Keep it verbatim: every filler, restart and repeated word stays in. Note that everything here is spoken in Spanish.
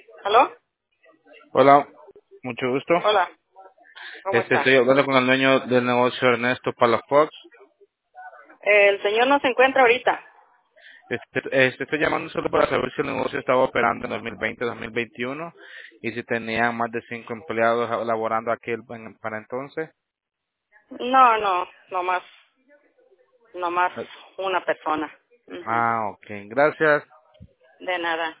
¿Aló? Hola, mucho gusto. Hola, ¿cómo Este, está? estoy hablando con el dueño del negocio Ernesto Palafox. El señor no se encuentra ahorita. Este, este, estoy llamando solo para saber si el negocio estaba operando en dos mil veinte, dos mil veintiuno y si tenían más de cinco empleados laborando aquí el- en- para entonces. No, no, nomás, nomás una persona. Ujú. Ah, ok. Gracias. De nada.